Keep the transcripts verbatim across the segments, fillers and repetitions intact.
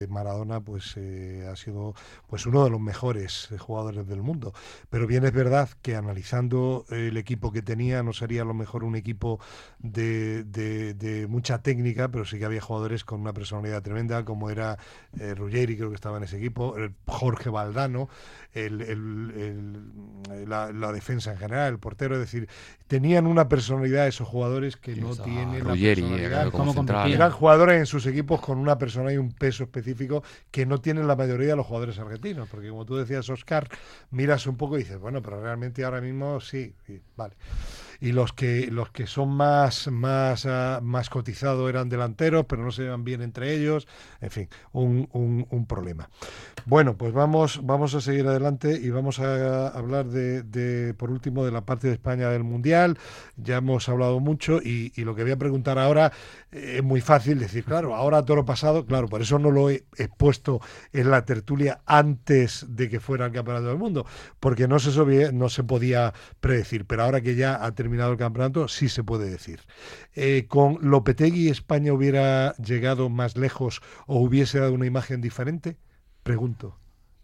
Maradona pues eh, ha sido pues uno de los mejores jugadores del mundo, pero bien es verdad que analizando el equipo que tenía no sería a lo mejor un equipo de, de, de mucha técnica, pero sí que había jugadores con una personalidad tremenda, como era eh, Ruggeri, creo que estaba en ese equipo, el Jorge Valdano, el, el, el, la, la defensa en general, el portero, es decir, tenían una personalidad esos jugadores que no tienen Ruggeri, la personalidad. como central. Eran jugadores en sus equipos con una personalidad y un peso específico que no tienen la mayoría de los jugadores argentinos, porque como tú decías, Oscar, miras un poco y dices, bueno, pero realmente ahora mismo sí, sí vale. Y los que los que son más más uh, más cotizados eran delanteros, pero no se llevan bien entre ellos, en fin, un, un, un problema. Bueno, pues vamos vamos a seguir adelante y vamos a hablar de, de por último de la parte de España del Mundial. Ya hemos hablado mucho y, y lo que voy a preguntar ahora eh, es muy fácil decir, claro, ahora toro pasado, claro, por eso no lo he expuesto en la tertulia antes de que fuera el Campeonato del Mundo, porque no se sabía, no se podía predecir, pero ahora que ya ha terminado el campeonato, sí se puede decir. Eh, ¿Con Lopetegui España hubiera llegado más lejos o hubiese dado una imagen diferente? Pregunto.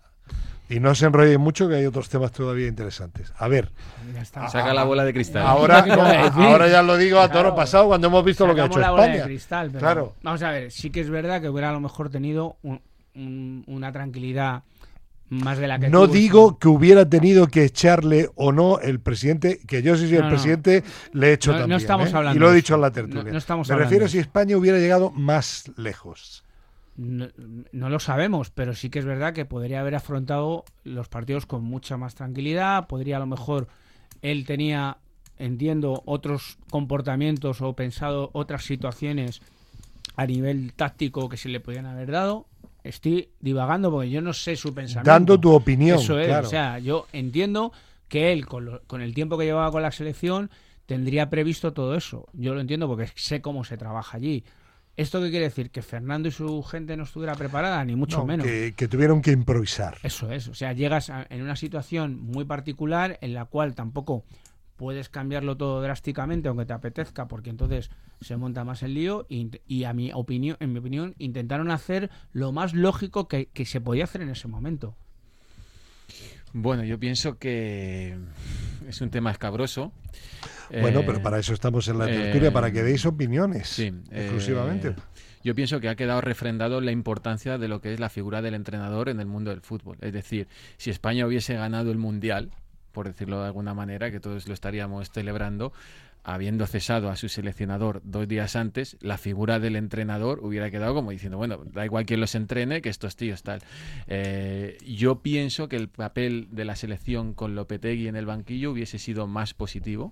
Y no se enrollen mucho, que hay otros temas todavía interesantes. A ver. Ya está. Saca la bola de cristal. Ahora, no, ahora ya lo digo a toro claro, pasado cuando hemos visto lo que ha hecho la España. Bola de cristal, pero claro. Vamos a ver, sí que es verdad que hubiera a lo mejor tenido un, un, una tranquilidad más de la que no tuvo, digo sí. que hubiera tenido que echarle o no el presidente, que yo si soy no, el presidente no. le he hecho no, también. No estamos ¿eh? hablando y lo he de dicho eso. en la tertulia. No, no estamos Me refiero a si España hubiera llegado más lejos. No, no lo sabemos, pero sí que es verdad que podría haber afrontado los partidos con mucha más tranquilidad. Podría a lo mejor él tenía, entiendo, otros comportamientos o pensado otras situaciones a nivel táctico que se le podían haber dado. Estoy divagando porque yo no sé su pensamiento. Dando tu opinión. Eso es, claro. O sea, yo entiendo que él, con, lo, con el tiempo que llevaba con la selección, tendría previsto todo eso. Yo lo entiendo porque sé cómo se trabaja allí. ¿Esto qué quiere decir? ¿Que Fernando y su gente no estuviera preparada? Ni mucho no, menos. Que, que tuvieron que improvisar. Eso es. O sea, llegas a, en una situación muy particular en la cual tampoco puedes cambiarlo todo drásticamente, aunque te apetezca, porque entonces se monta más el lío y, y a mi opinión, en mi opinión, intentaron hacer lo más lógico que, que se podía hacer en ese momento. Bueno, yo pienso que es un tema escabroso. Bueno, eh, pero para eso estamos en la tertulia, eh, para que deis opiniones, sí, exclusivamente. Eh, yo pienso que ha quedado refrendado la importancia de lo que es la figura del entrenador en el mundo del fútbol. Es decir, si España hubiese ganado el Mundial, por decirlo de alguna manera, que todos lo estaríamos celebrando, habiendo cesado a su seleccionador dos días antes, la figura del entrenador hubiera quedado como diciendo, bueno, da igual quien los entrene, que estos tíos tal. Eh, yo pienso que el papel de la selección con Lopetegui en el banquillo hubiese sido más positivo,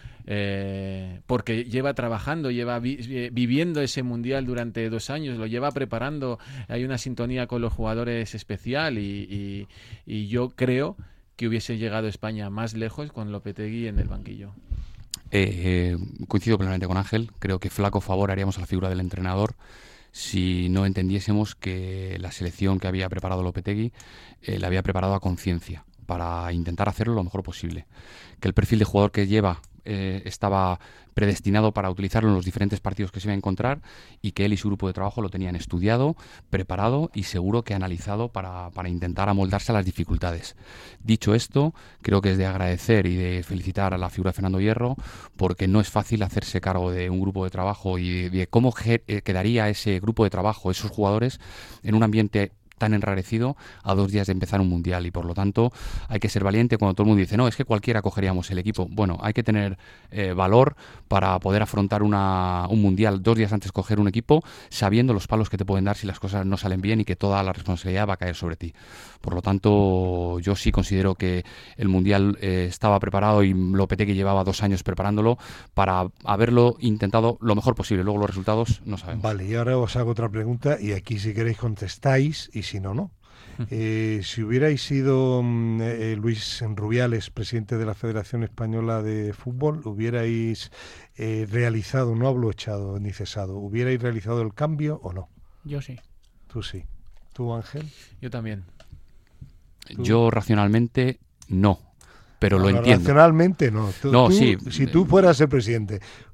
eh, porque lleva trabajando, lleva vi- viviendo ese Mundial durante dos años, lo lleva preparando, hay una sintonía con los jugadores especial y, y, y yo creo que hubiese llegado España más lejos con Lopetegui en el banquillo. Eh, eh, coincido plenamente con Ángel. Creo que flaco favor haríamos a la figura del entrenador si no entendiésemos que la selección que había preparado Lopetegui eh, la había preparado a conciencia para intentar hacerlo lo mejor posible. Que el perfil de jugador que lleva eh, estaba predestinado para utilizarlo en los diferentes partidos que se iba a encontrar y que él y su grupo de trabajo lo tenían estudiado, preparado y seguro que analizado para, para intentar amoldarse a las dificultades. Dicho esto, creo que es de agradecer y de felicitar a la figura de Fernando Hierro, porque no es fácil hacerse cargo de un grupo de trabajo y de, de cómo ge- quedaría ese grupo de trabajo, esos jugadores, en un ambiente tan enrarecido a dos días de empezar un mundial, y por lo tanto hay que ser valiente cuando todo el mundo dice no, es que cualquiera cogeríamos el equipo. Bueno, hay que tener eh, valor para poder afrontar una, un mundial dos días antes, coger un equipo sabiendo los palos que te pueden dar si las cosas no salen bien y que toda la responsabilidad va a caer sobre ti. Por lo tanto, yo sí considero que el mundial eh, estaba preparado y Lopetegui llevaba dos años preparándolo para haberlo intentado lo mejor posible. Luego los resultados no sabemos. Vale, y ahora os hago otra pregunta y aquí si queréis contestáis y si no, no. Eh, si hubierais sido eh, Luis Rubiales, presidente de la Federación Española de Fútbol, hubierais eh, realizado, no hablo echado ni cesado, hubierais realizado el cambio o no? Yo sí. Tú sí. ¿Tú, Ángel? Yo también. ¿Tú? Yo racionalmente no, pero no, lo no, entiendo. Racionalmente no. Tú, no, tú, sí. Si tú fueras el presidente,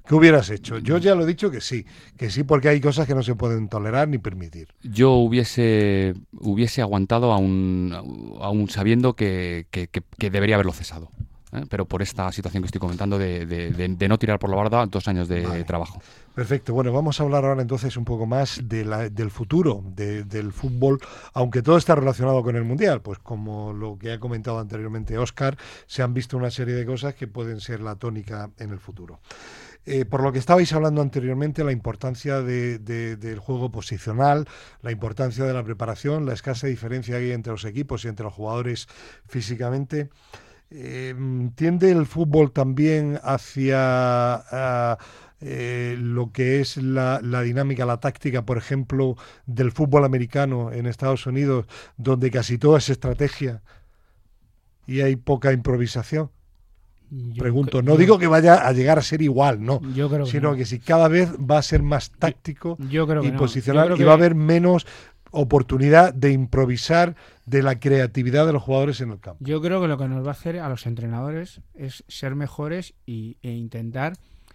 ¿Qué hubieras hecho? Yo ya lo he dicho que sí, que sí, porque hay cosas que no se pueden tolerar ni permitir. Yo hubiese hubiese aguantado aún, aún sabiendo que, que, que, que debería haberlo cesado. ¿eh? Pero por esta situación que estoy comentando de, de, de, de no tirar por la barda dos años de vale. trabajo. Perfecto. Bueno, vamos a hablar ahora entonces un poco más de la, del futuro de, del fútbol, aunque todo está relacionado con el Mundial. Pues como lo que ha comentado anteriormente Óscar, se han visto una serie de cosas que pueden ser la tónica en el futuro. Eh, por lo que estabais hablando anteriormente, la importancia de, de, del juego posicional, la importancia de la preparación, la escasa diferencia que hay entre los equipos y entre los jugadores físicamente. Eh, ¿Tiende el fútbol también hacia... Uh, Eh, lo que es la, la dinámica, la táctica, por ejemplo, del fútbol americano en Estados Unidos, donde casi todo es estrategia y hay poca improvisación? Yo Pregunto, no yo, digo que vaya a llegar a ser igual, no, yo creo que sino no. que si cada vez va a ser más táctico yo, yo creo que y no. posicional yo creo y que... va a haber menos oportunidad de improvisar, de la creatividad de los jugadores en el campo. Yo creo que lo que nos va a hacer a los entrenadores es ser mejores y, e intentar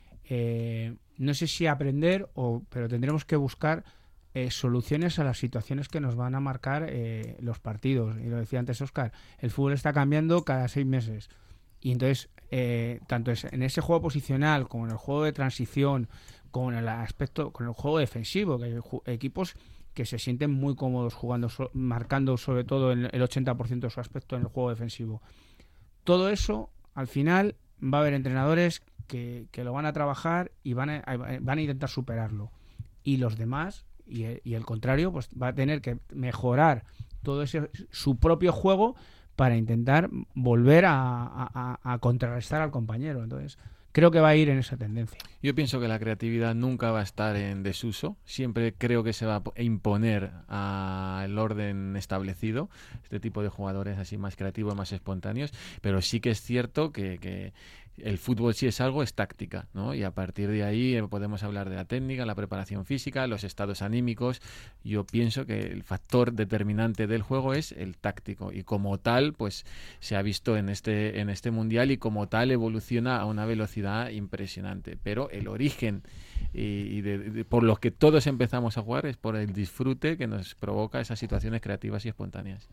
Eh, no sé si aprender, o, pero tendremos que buscar eh, soluciones a las situaciones que nos van a marcar eh, los partidos. Y lo decía antes Óscar, el fútbol está cambiando cada seis meses. Y entonces, eh, tanto es en ese juego posicional como en el juego de transición, como en el aspecto, con el juego defensivo, que hay equipos que se sienten muy cómodos jugando, so, marcando sobre todo el, el ochenta por ciento de su aspecto en el juego defensivo. Todo eso, al final, va a haber entrenadores Que, que lo van a trabajar y van a, van a intentar superarlo, y los demás y el, y el contrario pues va a tener que mejorar todo ese su propio juego para intentar volver a, a, a contrarrestar al compañero. Entonces creo que va a ir en esa tendencia. Yo pienso que la creatividad nunca va a estar en desuso. Siempre creo que se va a imponer al orden establecido este tipo de jugadores así más creativos, más espontáneos. Pero sí que es cierto que, que el fútbol, si es algo, es táctica, ¿no? Y a partir de ahí podemos hablar de la técnica, la preparación física, los estados anímicos. Yo pienso que el factor determinante del juego es el táctico, y como tal pues se ha visto en este en este mundial, y como tal evoluciona a una velocidad impresionante. Pero el origen y, y de, de, por los que todos empezamos a jugar es por el disfrute que nos provoca esas situaciones creativas y espontáneas.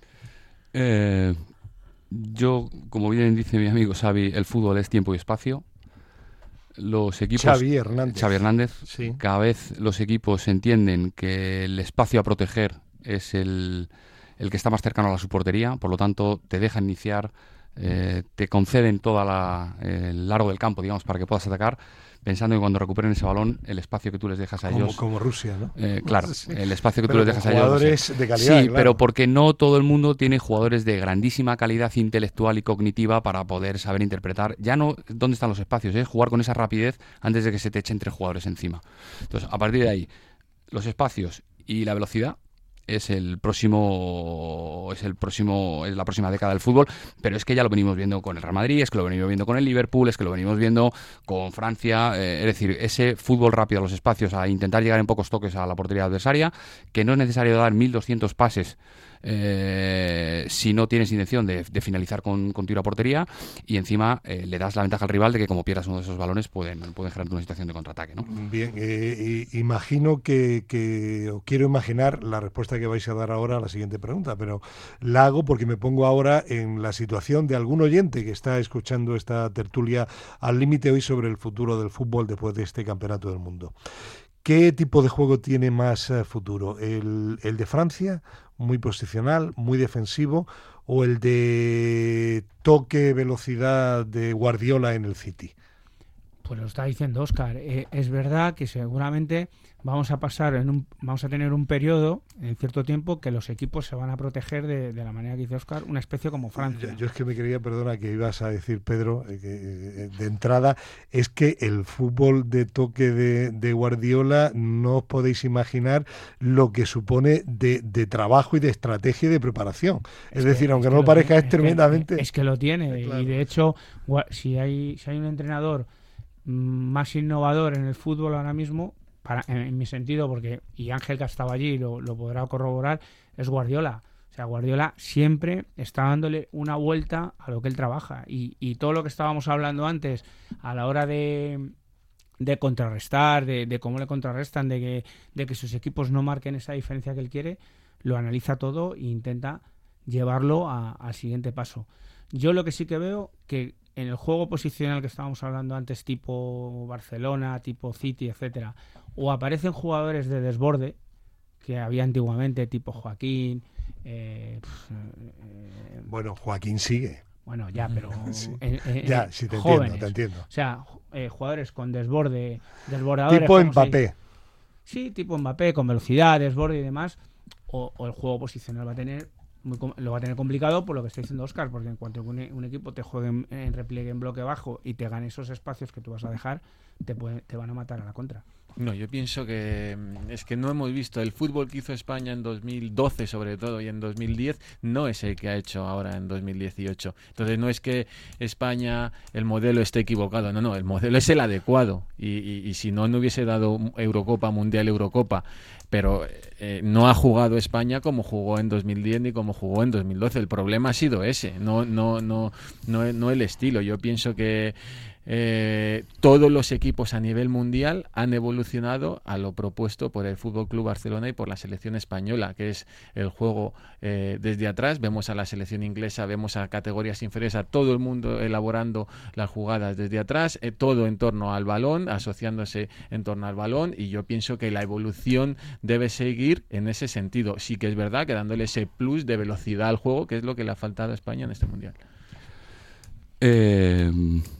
Eh... Yo, como bien dice mi amigo Xavi, el fútbol es tiempo y espacio. Los equipos... Xavi Hernández. Xavi Hernández. Sí. Cada vez los equipos entienden que el espacio a proteger es el, el que está más cercano a la su portería, por lo tanto te dejan iniciar, eh, te conceden todo el largo del campo, digamos, para que puedas atacar, pensando que cuando recuperen ese balón, el espacio que tú les dejas a como, ellos... Como Rusia, ¿no? Eh, claro, sí. el espacio que pero tú les dejas a ellos... jugadores de calidad, Sí, claro. pero porque no todo el mundo tiene jugadores de grandísima calidad intelectual y cognitiva para poder saber interpretar. Ya no dónde están los espacios, es jugar con esa rapidez antes de que se te echen tres jugadores encima. Entonces, a partir de ahí, los espacios y la velocidad es el próximo es el próximo es la próxima década del fútbol, pero es que ya lo venimos viendo con el Real Madrid, es que lo venimos viendo con el Liverpool, es que lo venimos viendo con Francia, eh, es decir, ese fútbol rápido a los espacios, a intentar llegar en pocos toques a la portería adversaria, que no es necesario dar mil doscientos pases eh, si no tienes intención de, de finalizar con, con tiro a portería, y encima eh, le das la ventaja al rival de que como pierdas uno de esos balones pueden, pueden generar una situación de contraataque, ¿no? Bien, eh, imagino que, que o quiero imaginar la respuesta que vais a dar ahora a la siguiente pregunta, pero la hago porque me pongo ahora en la situación de algún oyente que está escuchando esta tertulia al límite hoy sobre el futuro del fútbol después de este campeonato del mundo. ¿Qué tipo de juego tiene más uh, futuro? ¿El, el de Francia, muy posicional, muy defensivo, o el de toque, velocidad de Guardiola en el City? Pues lo está diciendo Óscar. Eh, es verdad que seguramente vamos a pasar en un, vamos a tener un periodo en cierto tiempo que los equipos se van a proteger de, de la manera que dice Óscar, una especie como Francia. Yo, yo es que me quería, perdona, que ibas a decir, Pedro, eh, que, eh, de entrada, es que el fútbol de toque de, de Guardiola no os podéis imaginar lo que supone de, de trabajo y de estrategia y de preparación. Es, es decir, que, aunque es no lo parezca, es, es tremendamente... Que, es que lo tiene, claro. Y de hecho, si hay, si hay un entrenador más innovador en el fútbol ahora mismo, para, en, en mi sentido, porque y Ángel que estaba allí lo, lo podrá corroborar, es Guardiola. O sea, Guardiola siempre está dándole una vuelta a lo que él trabaja, y, y todo lo que estábamos hablando antes a la hora de, de contrarrestar, de, de cómo le contrarrestan, de que, de que sus equipos no marquen esa diferencia que él quiere, lo analiza todo e intenta llevarlo a, al siguiente paso. Yo lo que sí que veo que en el juego posicional que estábamos hablando antes, tipo Barcelona, tipo City, etcétera, o aparecen jugadores de desborde que había antiguamente, tipo Joaquín. Eh, eh, bueno, Joaquín sigue. Bueno, ya, pero sí. eh, eh, ya, sí, te jóvenes. entiendo, te entiendo. O sea, eh, jugadores con desborde, desbordadores. Tipo Mbappé. Sí, tipo Mbappé, con velocidad, desborde y demás. O, o el juego posicional va a tener muy, lo va a tener complicado por lo que está diciendo Óscar, porque en cuanto un, un equipo te juegue en, en repliegue en bloque bajo y te gane esos espacios que tú vas a dejar, te, puede, te van a matar a la contra. No, yo pienso que es que no hemos visto el fútbol que hizo España en dos mil doce sobre todo y en dos mil diez no es el que ha hecho ahora en dos mil dieciocho. Entonces no es que España, el modelo esté equivocado, no, no, el modelo es el adecuado y, y, y si no, no hubiese dado Eurocopa, Mundial, Eurocopa, pero eh, no ha jugado España como jugó en dos mil diez ni como jugó en dos mil doce. El problema ha sido ese, no, no, no, no, no el estilo. Yo pienso que Eh, todos los equipos a nivel mundial han evolucionado a lo propuesto por el F C Barcelona y por la selección española, que es el juego eh, desde atrás. Vemos a la selección inglesa, vemos a categorías inferiores, a todo el mundo elaborando las jugadas desde atrás, eh, todo en torno al balón, asociándose en torno al balón, y yo pienso que la evolución debe seguir en ese sentido. Sí que es verdad que dándole ese plus de velocidad al juego, que es lo que le ha faltado a España en este mundial. Eh...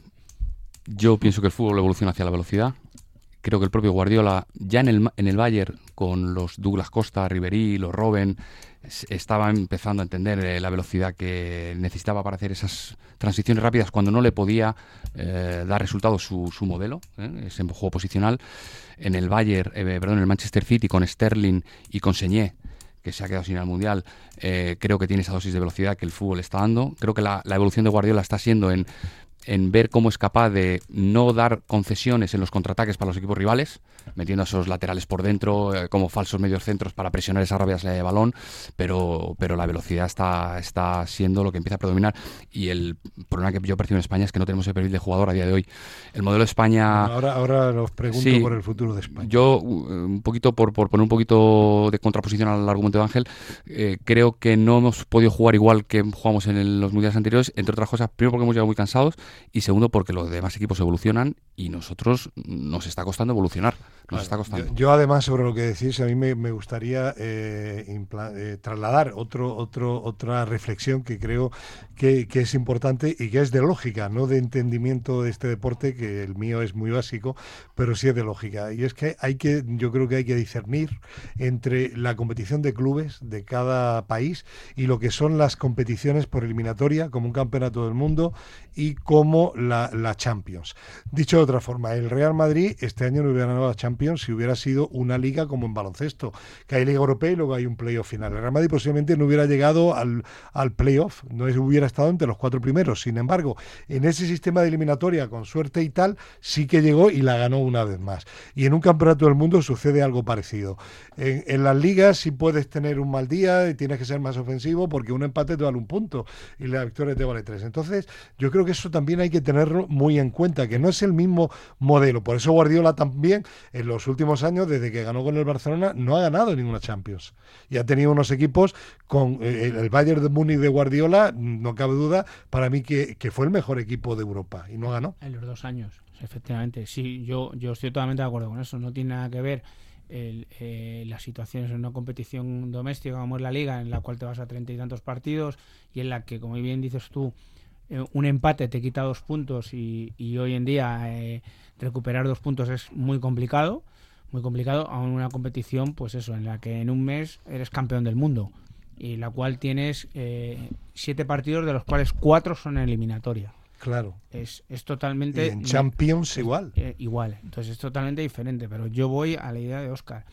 Yo pienso que el fútbol evoluciona hacia la velocidad. Creo que el propio Guardiola, ya en el, en el Bayern, con los Douglas Costa, Ribéry, los Robben, estaba empezando a entender eh, la velocidad que necesitaba para hacer esas transiciones rápidas cuando no le podía eh, dar resultados su, su modelo, eh, ese juego posicional. En el Bayern, eh, perdón, en el Manchester City, con Sterling y con Señé, que se ha quedado sin el Mundial, eh, creo que tiene esa dosis de velocidad que el fútbol está dando. Creo que la, la evolución de Guardiola está siendo en en ver cómo es capaz de no dar concesiones en los contraataques para los equipos rivales, metiendo a esos laterales por dentro eh, como falsos mediocentros para presionar esa rápida salida de balón, pero, pero la velocidad está, está siendo lo que empieza a predominar, y el problema que yo percibo en España es que no tenemos el perfil de jugador a día de hoy. El modelo de España... Bueno, ahora, ahora os pregunto sí, por el futuro de España. Yo, un poquito por, por poner un poquito de contraposición al argumento de Ángel, eh, creo que no hemos podido jugar igual que jugamos en el, los mundiales anteriores, entre otras cosas, primero porque hemos llegado muy cansados, y segundo porque los demás equipos evolucionan y nosotros nos está costando evolucionar. Nos claro, está costando. Yo, yo además, sobre lo que decís, a mí me, me gustaría eh, impla- eh, trasladar otro, otro, otra reflexión que creo que, que es importante y que es de lógica, no de entendimiento de este deporte, que el mío es muy básico, pero sí es de lógica. Y es que hay que, yo creo que hay que discernir entre la competición de clubes de cada país y lo que son las competiciones por eliminatoria, como un campeonato del mundo y como la, la Champions. Dicho de otra forma, el Real Madrid este año no hubiera ganado la Champions si hubiera sido una liga como en baloncesto, que hay Liga Europea y luego hay un playoff final. El Real Madrid posiblemente no hubiera llegado al, al playoff, no hubiera estado entre los cuatro primeros. Sin embargo, en ese sistema de eliminatoria, con suerte y tal, sí que llegó y la ganó una vez más. Y en un campeonato del mundo sucede algo parecido. En, en las ligas sí puedes tener un mal día y tienes que ser más ofensivo porque un empate te vale un punto y la victoria te vale tres. Entonces, yo creo que eso también hay que tenerlo muy en cuenta, que no es el mismo modelo. Por eso Guardiola también, en los últimos años, desde que ganó con el Barcelona, no ha ganado ninguna Champions. Y ha tenido unos equipos con eh, el Bayern de Múnich de Guardiola, no cabe duda, para mí que, que fue el mejor equipo de Europa y no ganó. En los dos años, efectivamente. Sí, yo, yo estoy totalmente de acuerdo con eso. No tiene nada que ver el, eh, las situaciones en una competición doméstica como es la Liga, en la cual te vas a treinta y tantos partidos y en la que, como bien dices tú, un empate te quita dos puntos y, y hoy en día eh, recuperar dos puntos es muy complicado, muy complicado a una competición, pues eso, en la que en un mes eres campeón del mundo y la cual tienes eh, siete partidos de los cuales cuatro son en eliminatoria. Claro. Es, es totalmente... Y en Champions es, igual. Eh, igual, entonces es totalmente diferente, pero yo voy a la idea de Óscar.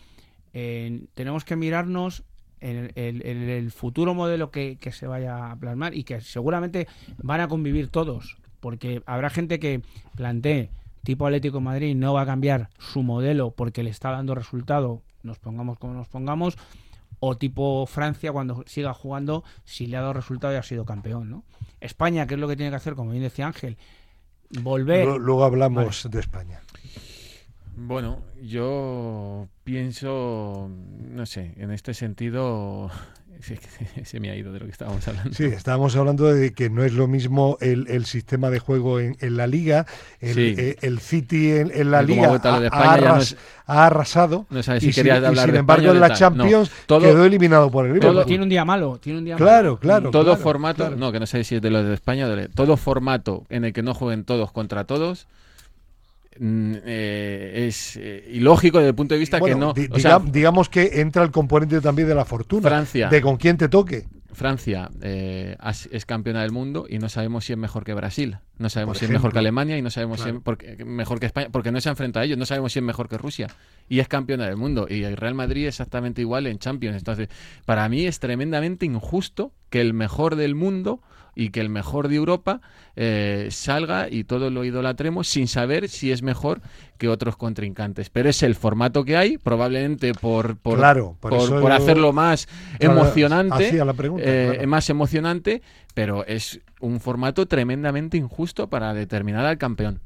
Eh, tenemos que mirarnos en el, el, el, el futuro modelo que, que se vaya a plasmar y que seguramente van a convivir todos, porque habrá gente que plantee tipo Atlético de Madrid no va a cambiar su modelo porque le está dando resultado, nos pongamos como nos pongamos, o tipo Francia cuando siga jugando si le ha dado resultado y ha sido campeón, ¿no? España, ¿qué es lo que tiene que hacer? Como bien decía Ángel, volver... Luego hablamos vale. de España. Bueno, yo pienso, no sé, en este sentido se me ha ido de lo que estábamos hablando. Sí, estábamos hablando de que no es lo mismo el, el sistema de juego en, en la Liga, el, Sí. el, el City en, en la Y como Liga vuelta a lo de ha, España, ha ya no arras- es- ha arrasado No sabes si y, sin, querías y hablar sin de embargo España o en de la tal. Champions No, todo- quedó eliminado por el todo- Liverpool. Tiene un día malo, tiene un día Claro, malo. claro. todo claro, formato, claro. no, que no sé si es de los de España, o de, todo formato en el que no jueguen todos contra todos mm, eh, es eh, ilógico desde el punto de vista Bueno, que no, di- o sea, diga- digamos que entra el componente también de la fortuna, Francia. de con quién te toque. Francia eh, as- es campeona del mundo y no sabemos si es mejor que Brasil, no sabemos Por si es ejemplo. mejor que Alemania y no sabemos Claro. si es porque- mejor que España, porque no se ha enfrentado a ellos, no sabemos si es mejor que Rusia y es campeona del mundo y el Real Madrid exactamente igual en Champions. Entonces, para mí es tremendamente injusto que el mejor del mundo y que el mejor de Europa eh, salga y todos lo idolatremos sin saber si es mejor que otros contrincantes. Pero es el formato que hay, probablemente por, por, Claro, por por, eso por yo- hacerlo más Claro, emocionante. hacía la pregunta, eh, claro. más emocionante, pero es un formato tremendamente injusto para determinar al campeón.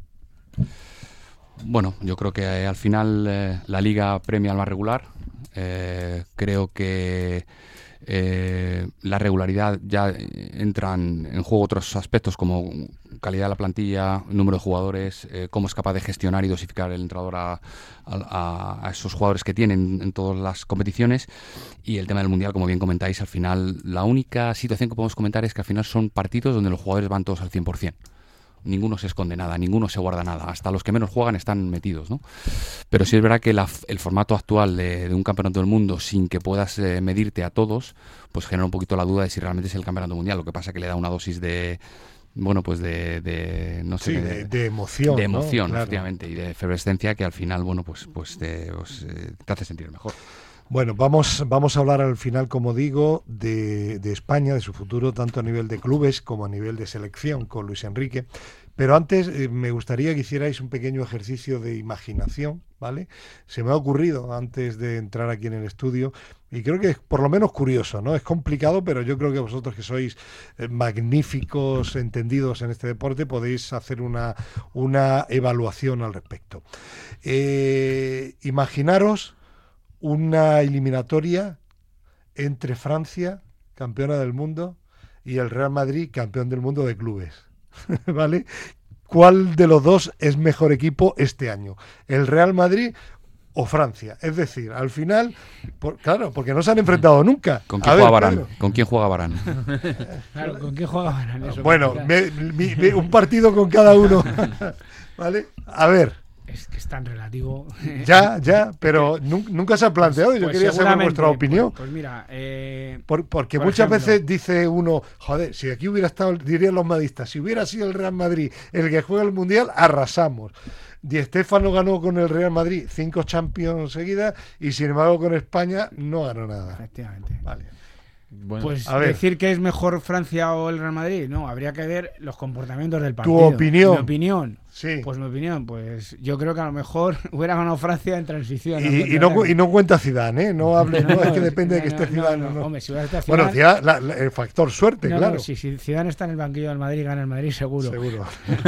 Bueno, yo creo que eh, al final eh, la Liga premia al más regular. Eh, creo que eh, la regularidad ya eh, entran en juego otros aspectos como calidad de la plantilla, número de jugadores, eh, cómo es capaz de gestionar y dosificar el entrenador a, a, a esos jugadores que tienen en todas las competiciones. Y el tema del Mundial, como bien comentáis, al final la única situación que podemos comentar es que al final son partidos donde los jugadores van todos al cien por ciento. Ninguno se esconde nada, ninguno se guarda nada. Hasta los que menos juegan están metidos, ¿no? Pero sí es verdad que la, el formato actual de, de un campeonato del mundo, sin que puedas eh, medirte a todos, pues genera un poquito la duda de si realmente es el campeonato mundial. Lo que pasa que le da una dosis de, bueno, pues de, de no sé, Sí, de, de emoción. de ¿no? emoción, Claro. efectivamente, y de efervescencia que al final, bueno, pues, pues, te, pues eh, te hace sentir mejor. Bueno, vamos, vamos a hablar al final, como digo, de, de España, de su futuro, tanto a nivel de clubes como a nivel de selección con Luis Enrique. Pero antes eh, me gustaría que hicierais un pequeño ejercicio de imaginación, ¿vale? Se me ha ocurrido antes de entrar aquí en el estudio y creo que es por lo menos curioso, ¿no? Es complicado, pero yo creo que vosotros que sois eh, magníficos, entendidos en este deporte, podéis hacer una, una evaluación al respecto. Eh, imaginaros una eliminatoria entre Francia, campeona del mundo, y el Real Madrid, campeón del mundo de clubes. ¿Vale? ¿Cuál de los dos es mejor equipo este año? ¿El Real Madrid o Francia? Es decir, al final, por, claro, porque no se han enfrentado nunca. ¿Con A quién ver, juega Varane? Pedro. ¿Con quién juega Varane? Claro, ¿con qué jugaban eso? Bueno, Mira, me- mi- mi- un partido con cada uno. ¿Vale? A ver, es que es tan relativo. ya, ya, pero nun- nunca se ha planteado. Yo Pues quería saber seguramente, vuestra opinión. Pues, pues mira, eh, Por- porque por muchas ejemplo, veces dice uno, joder, si aquí hubiera estado, dirían los madistas, si hubiera sido el Real Madrid el que juega el Mundial, arrasamos. Di Stéfano ganó con el Real Madrid cinco Champions seguidas y sin embargo con España no ganó nada. efectivamente. Vale. Bueno, Pues a ver. decir que es mejor Francia o el Real Madrid, no, habría que ver los comportamientos del partido. opinión. Mi opinión. Sí. Pues mi opinión, pues yo creo que a lo mejor hubiera ganado Francia en transición. y, y no, cu- y no cuenta Zidane, ¿eh? No hable, no, es que depende de que esté Zidane. no, o no. no. Hombre, si hubiera estado Bueno, Zidane- Zidane, la- la- el factor suerte, no, no, claro. si, si Zidane está en el banquillo del Madrid, gana el Madrid seguro. Seguro.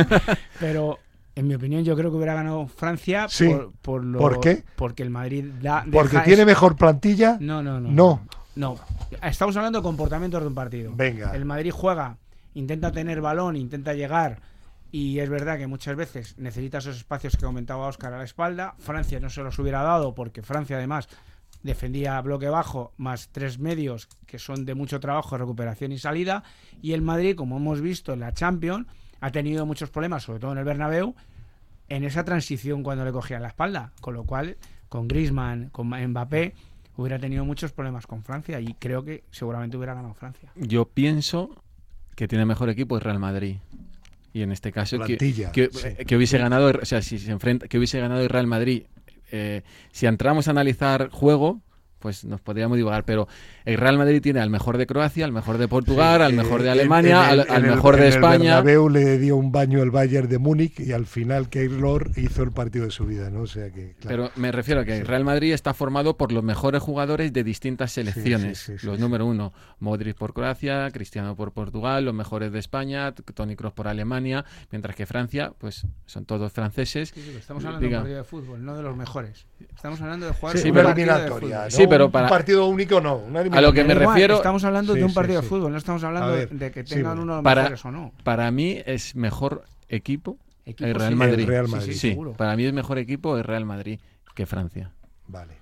Pero en mi opinión yo creo que hubiera ganado Francia Sí. por, por, lo- ¿Por qué? porque el Madrid da, Porque deja tiene eso- mejor plantilla. No, no, no. No. No. Estamos hablando de comportamientos de un partido. Venga. El Madrid juega, intenta tener balón, intenta llegar y es verdad que muchas veces necesita esos espacios que comentaba Óscar a la espalda. Francia no se los hubiera dado porque Francia además defendía bloque bajo más tres medios que son de mucho trabajo, recuperación y salida, y el Madrid, como hemos visto en la Champions, ha tenido muchos problemas, sobre todo en el Bernabéu, en esa transición cuando le cogían la espalda, con lo cual con Griezmann, con Mbappé hubiera tenido muchos problemas con Francia y creo que seguramente hubiera ganado Francia. yo pienso que tiene mejor equipo el Real Madrid. Y en este caso que, Plantilla, que, sí. que hubiese ganado, o sea, si se enfrenta, que hubiese ganado el Real Madrid. Eh, si entramos a analizar juego, pues nos podríamos divagar, pero el Real Madrid tiene al mejor de Croacia, al mejor de Portugal, sí, al mejor de Alemania, en, en el, al, al mejor el, de España. En el Bernabéu le dio un baño el Bayern de Múnich y al final Keylor hizo el partido de su vida, ¿no? O sea que, claro. Pero me refiero a que el Real Madrid está formado por los mejores jugadores de distintas selecciones. Sí, sí, sí, los sí, número sí. uno, Modric por Croacia, Cristiano por Portugal, los mejores de España, Toni Kroos por Alemania, mientras que Francia, pues son todos franceses. Sí, sí, estamos hablando Diga. de un partido de fútbol, no de los mejores. Estamos hablando de jugar sí, una eliminatoria, ¿no? Sí, pero para un partido único no. A lo que me igual, refiero, estamos hablando sí, de un sí, partido sí. de fútbol, no estamos hablando ver, de que sí, tengan bueno. uno de los para, mejores o no. Para mí es mejor equipo, equipo el Real sí, Madrid. El Real Madrid. Sí, sí, para mí es mejor equipo el Real Madrid que Francia. Vale.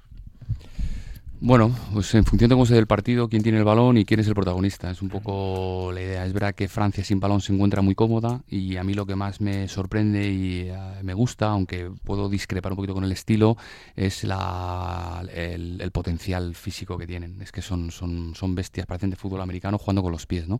Bueno, pues en función de cómo se dé el partido, quién tiene el balón y quién es el protagonista. Es un poco la idea. Es verdad que Francia sin balón se encuentra muy cómoda y a mí lo que más me sorprende y uh, me gusta, aunque puedo discrepar un poquito con el estilo, es la, el, el potencial físico que tienen. Es que son, son, son bestias, parecen de fútbol americano jugando con los pies, ¿no?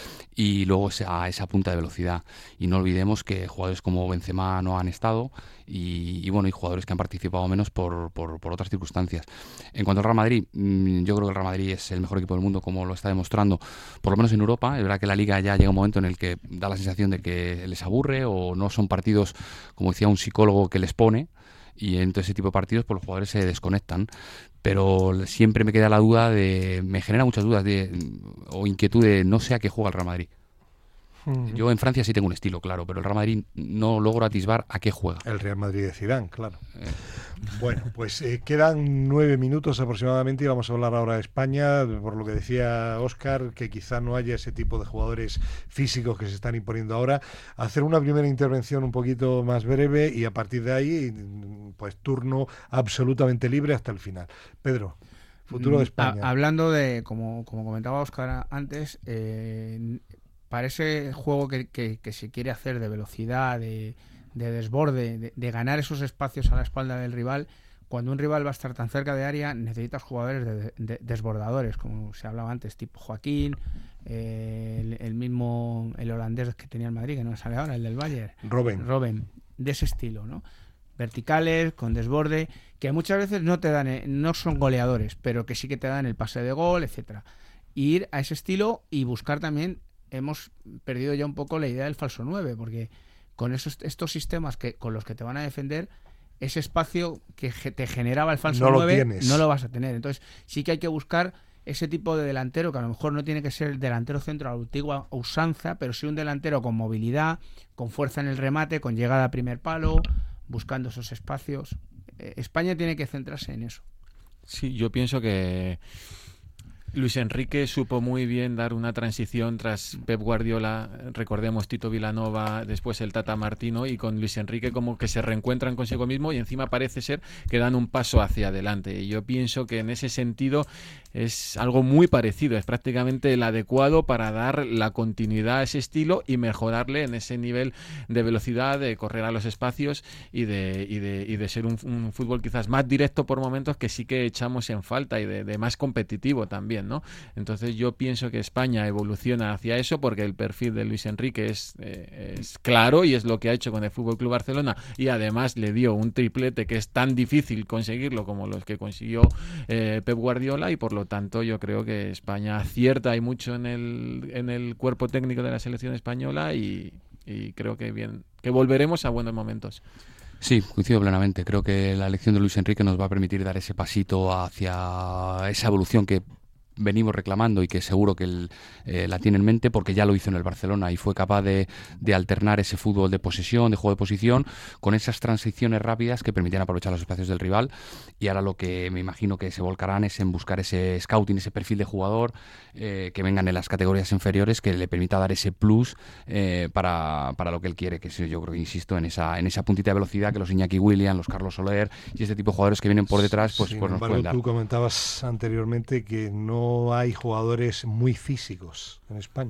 Y luego esa, esa punta de velocidad. Y no olvidemos que jugadores como Benzema no han estado y, y bueno, y jugadores que han participado menos por, por, por otras circunstancias. En cuanto al Real Madrid, yo creo que el Real Madrid es el mejor equipo del mundo, como lo está demostrando, por lo menos en Europa. Es verdad que la Liga ya llega un momento en el que da la sensación de que les aburre o no son partidos, como decía un psicólogo, que les pone, y en todo ese tipo de partidos pues los jugadores se desconectan. Pero siempre me queda la duda de, me genera muchas dudas de o inquietud de no sé a qué juega el Real Madrid. Uh-huh. Yo en Francia sí tengo un estilo, claro, pero el Real Madrid no logro atisbar a qué juega. El Real Madrid de Zidane, claro. Eh. Bueno, pues eh, quedan nueve minutos aproximadamente y vamos a hablar ahora de España, por lo que decía Óscar, que quizá no haya ese tipo de jugadores físicos que se están imponiendo ahora. Hacer una primera intervención un poquito más breve y a partir de ahí, pues turno absolutamente libre hasta el final. Pedro. Futuro de España. Ha, hablando de, como, como comentaba Óscar antes, eh, para ese juego que, que, que se quiere hacer de velocidad, de, de desborde, de, de ganar esos espacios a la espalda del rival, cuando un rival va a estar tan cerca de área, necesitas jugadores de, de, desbordadores, como se hablaba antes, tipo Joaquín, eh, el, el mismo, el holandés que tenía el Madrid, que no me sale ahora, el del Bayern. Robben. Robben, de ese estilo, ¿no? Verticales, con desborde, que muchas veces no te dan, no son goleadores, pero que sí que te dan el pase de gol, etcétera. Y ir a ese estilo y buscar también. Hemos perdido ya un poco la idea del falso nueve, porque con esos estos sistemas que con los que te van a defender, ese espacio que te generaba el falso no nueve lo no lo vas a tener. Entonces sí que hay que buscar ese tipo de delantero, que a lo mejor no tiene que ser el delantero centro a la antigua usanza, pero sí un delantero con movilidad, con fuerza en el remate, con llegada a primer palo, buscando esos espacios. Eh, España tiene que centrarse en eso. Sí, yo pienso que Luis Enrique supo muy bien dar una transición tras Pep Guardiola, recordemos Tito Vilanova, después el Tata Martino, y con Luis Enrique como que se reencuentran consigo mismo y encima parece ser que dan un paso hacia adelante. Y yo pienso que en ese sentido es algo muy parecido, es prácticamente el adecuado para dar la continuidad a ese estilo y mejorarle en ese nivel de velocidad, de correr a los espacios y de, y de, y de ser un, un fútbol quizás más directo por momentos, que sí que echamos en falta, y de, de más competitivo también, ¿no? Entonces yo pienso que España evoluciona hacia eso porque el perfil de Luis Enrique es, eh, es claro y es lo que ha hecho con el F C Barcelona, y además le dio un triplete que es tan difícil conseguirlo como los que consiguió eh, Pep Guardiola, y por lo tanto yo creo que España acierta y mucho en el, en el cuerpo técnico de la selección española, y, y creo que bien que volveremos a buenos momentos. Sí, coincido plenamente. Creo que la elección de Luis Enrique nos va a permitir dar ese pasito hacia esa evolución que venimos reclamando y que seguro que él eh, la tiene en mente, porque ya lo hizo en el Barcelona y fue capaz de, de alternar ese fútbol de posesión, de juego de posición, con esas transiciones rápidas que permitían aprovechar los espacios del rival. Y ahora lo que me imagino que se volcarán es en buscar ese scouting, ese perfil de jugador eh, que vengan en las categorías inferiores, que le permita dar ese plus eh, para, para lo que él quiere, que es, yo creo que insisto en esa en esa puntita de velocidad que los Iñaki Williams, los Carlos Soler y este tipo de jugadores que vienen por detrás pues, Sin pues nos embargo, pueden dar. Tú comentabas anteriormente que no hay jugadores muy físicos en España.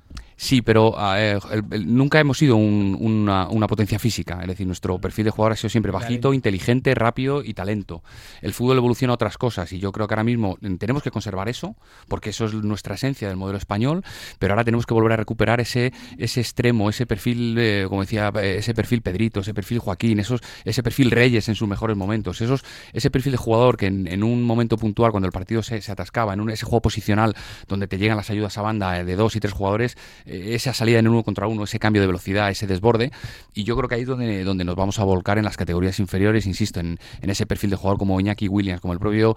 Sí, pero eh, el, el, nunca hemos sido un, una, una potencia física. Es decir, nuestro perfil de jugador ha sido siempre bajito, inteligente, rápido y talento. El fútbol evoluciona a otras cosas y yo creo que ahora mismo tenemos que conservar eso, porque eso es nuestra esencia del modelo español, pero ahora tenemos que volver a recuperar ese ese extremo, ese perfil, eh, como decía, ese perfil Pedrito, ese perfil Joaquín, esos, ese perfil Reyes en sus mejores momentos, esos, ese perfil de jugador que en, en un momento puntual, cuando el partido se, se atascaba, en un, ese juego posicional donde te llegan las ayudas a banda de dos y tres jugadores, esa salida en uno contra uno, ese cambio de velocidad, ese desborde, y yo creo que ahí es donde, donde nos vamos a volcar en las categorías inferiores, insisto, en, en ese perfil de jugador como Iñaki Williams, como el propio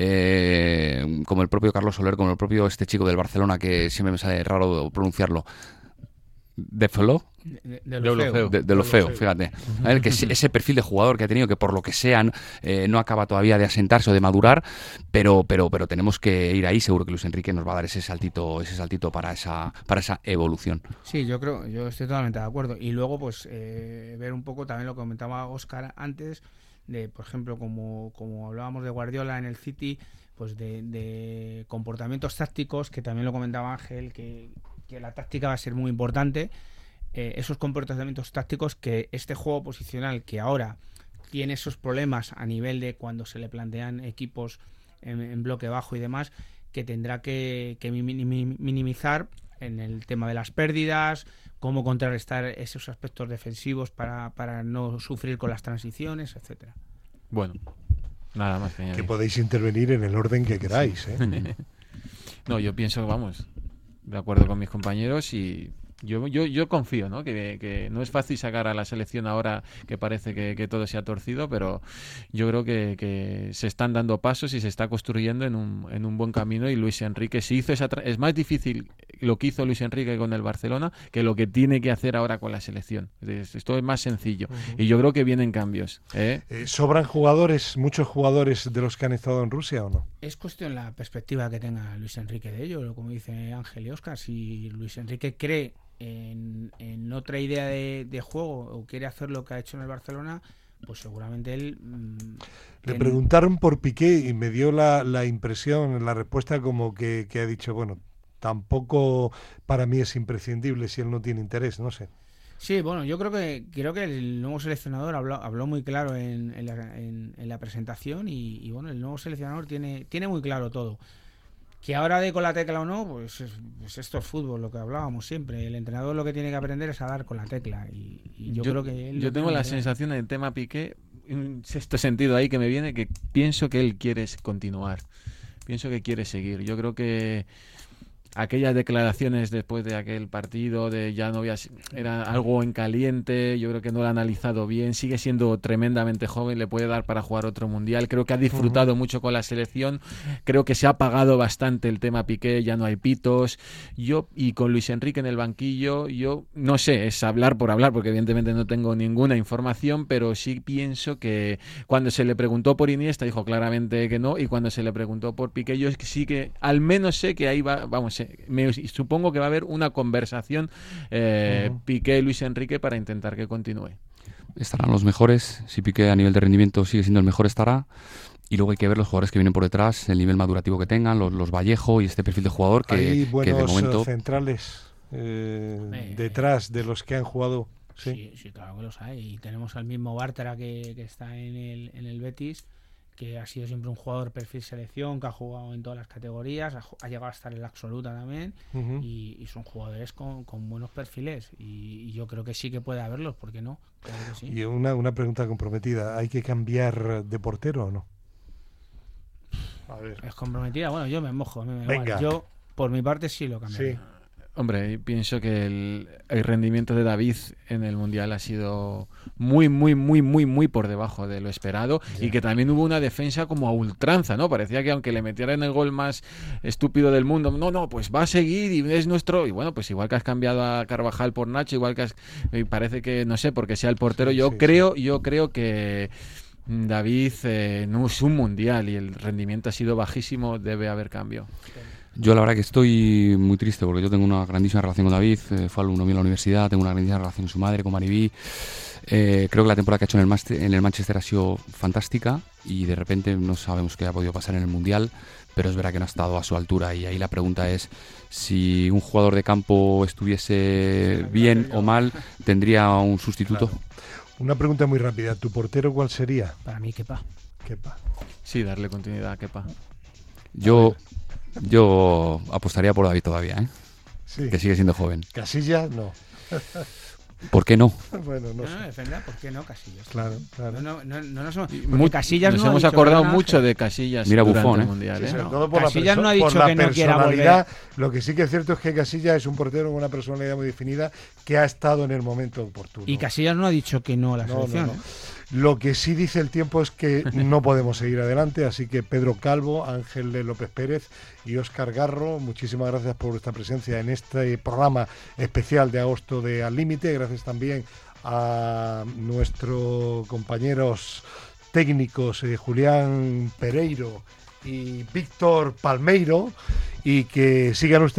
eh, como el propio Carlos Soler, como el propio este chico del Barcelona, que siempre me sale raro pronunciarlo, de Felo, de, de, lo de, feo. de, de lo feo, fíjate. A ver, que ese perfil de jugador que ha tenido, que por lo que sean eh, no acaba todavía de asentarse o de madurar, pero pero pero tenemos que ir ahí. Seguro que Luis Enrique nos va a dar ese saltito ese saltito para esa para esa evolución. Sí, yo creo, yo estoy totalmente de acuerdo. Y luego, pues, eh, ver un poco también lo que comentaba Óscar antes, de, por ejemplo, como, como hablábamos de Guardiola en el City, pues de, de comportamientos tácticos, que también lo comentaba Ángel, que, que la táctica va a ser muy importante. Eh, esos comportamientos tácticos, que este juego posicional que ahora tiene esos problemas a nivel de cuando se le plantean equipos en, en bloque bajo y demás, que tendrá que, que minimizar en el tema de las pérdidas, cómo contrarrestar esos aspectos defensivos para, para no sufrir con las transiciones, etcétera. Bueno, nada más que añadir. Que podéis intervenir en el orden que queráis, ¿eh? No, yo pienso que vamos de acuerdo con mis compañeros y Yo, yo, yo confío, ¿no? Que, que no es fácil sacar a la selección ahora que parece que, que todo se ha torcido, pero yo creo que, que se están dando pasos y se está construyendo en un, en un buen camino, y Luis Enrique se hizo esa tra- es más difícil lo que hizo Luis Enrique con el Barcelona que lo que tiene que hacer ahora con la selección. Esto es más sencillo. Uh-huh. Y yo creo que vienen cambios. ¿eh? Eh, ¿Sobran jugadores, muchos jugadores de los que han estado en Rusia o no? Es cuestión la perspectiva que tenga Luis Enrique de ello, como dice Ángel y Óscar. Si Luis Enrique cree En, en otra idea de, de juego o quiere hacer lo que ha hecho en el Barcelona, pues seguramente él... Mmm, Le ten... preguntaron por Piqué y me dio la, la impresión, la respuesta como que, que ha dicho, bueno, tampoco para mí es imprescindible si él no tiene interés, no sé. Sí, bueno, yo creo que creo que el nuevo seleccionador habló, habló muy claro en, en, la, en, en la presentación y, y bueno, el nuevo seleccionador tiene, tiene muy claro todo. Que ahora dé con la tecla o no, pues, pues esto es fútbol, lo que hablábamos siempre. El entrenador lo que tiene que aprender es a dar con la tecla. Y, y yo, yo creo que él yo tengo la sensación en el tema Piqué, un sexto sentido ahí que me viene, que pienso que él quiere continuar. Pienso que quiere seguir. Yo creo que aquellas declaraciones después de aquel partido de ya no había, era algo en caliente, yo creo que no lo ha analizado bien, sigue siendo tremendamente joven, le puede dar para jugar otro mundial, creo que ha disfrutado uh-huh. mucho con la selección, creo que se ha apagado bastante el tema Piqué, ya no hay pitos, yo y con Luis Enrique en el banquillo, yo no sé, es hablar por hablar, porque evidentemente no tengo ninguna información, pero sí pienso que cuando se le preguntó por Iniesta dijo claramente que no, y cuando se le preguntó por Piqué, yo sí que al menos sé que ahí va, vamos, me supongo que va a haber una conversación eh, uh-huh. Piqué y Luis Enrique para intentar que continúe. Estarán los mejores, si Piqué a nivel de rendimiento sigue siendo el mejor estará, y luego hay que ver los jugadores que vienen por detrás, el nivel madurativo que tengan, los, los Vallejo y este perfil de jugador que, hay buenos que de momento... centrales eh, eh, detrás de los que han jugado. Sí, sí, sí, claro que los hay, y tenemos al mismo Bartra que, que está en el, en el Betis, que ha sido siempre un jugador perfil selección, que ha jugado en todas las categorías, ha, ha llegado a estar en la absoluta también, uh-huh. y, y son jugadores con, con buenos perfiles, y, y yo creo que sí que puede haberlos, ¿por qué no? Claro que sí. Y una, una pregunta comprometida, ¿hay que cambiar de portero o no? A ver. Es comprometida, bueno, yo me mojo, me Venga. Yo por mi parte sí lo cambiaría. Sí. Hombre, pienso que el, el rendimiento de David en el Mundial ha sido muy, muy, muy, muy, muy por debajo de lo esperado, yeah. y que también hubo una defensa como a ultranza, ¿no? Parecía que aunque le metieran el gol más estúpido del mundo, no, no, pues va a seguir y es nuestro... Y bueno, pues igual que has cambiado a Carvajal por Nacho, igual que has... parece que, no sé, porque sea el portero, yo sí, creo, sí. yo creo que David eh, no es un Mundial y el rendimiento ha sido bajísimo, debe haber cambio. Yo la verdad que estoy muy triste porque yo tengo una grandísima relación con David, eh, fue alumno mío en la universidad, tengo una grandísima relación con su madre, con Maribí. Eh, creo que la temporada que ha hecho en el, Master, en el Manchester ha sido fantástica y de repente no sabemos qué ha podido pasar en el Mundial, pero es verdad que no ha estado a su altura y ahí la pregunta es si un jugador de campo estuviese bien o mal, ¿tendría un sustituto? Claro. Una pregunta muy rápida, ¿tu portero cuál sería? Para mí, Kepa. Kepa. Sí, darle continuidad a Kepa. Yo, yo apostaría por David todavía, ¿eh? Sí. Que sigue siendo joven. Casillas, no. ¿Por qué no? Bueno, no, No, sé. no, defender, ¿por qué no Casillas? Claro, claro. No, no, no, no, no somos- porque Mu- Casillas Nos no ha hemos dicho acordado nada, mucho Ángel. de Casillas Mira durante Buffon, el ¿eh? Mundial. Sí, ¿eh? sobre No, todo por Casillas la, perso- no ha dicho por la que no quiera personalidad. Lo que sí que es cierto es que Casillas es un portero con una personalidad muy definida que ha estado en el momento oportuno. Y Casillas no ha dicho que no a la No, no, selección. no. ¿eh? Lo que sí dice el tiempo es que no podemos seguir adelante, así que Pedro Calvo, Ángel de López Pérez y Óscar Garro, muchísimas gracias por vuestra presencia en este programa especial de agosto de Al Límite. Gracias también a nuestros compañeros técnicos eh, Julián Pereiro y Víctor Palmeiro, y que sigan ustedes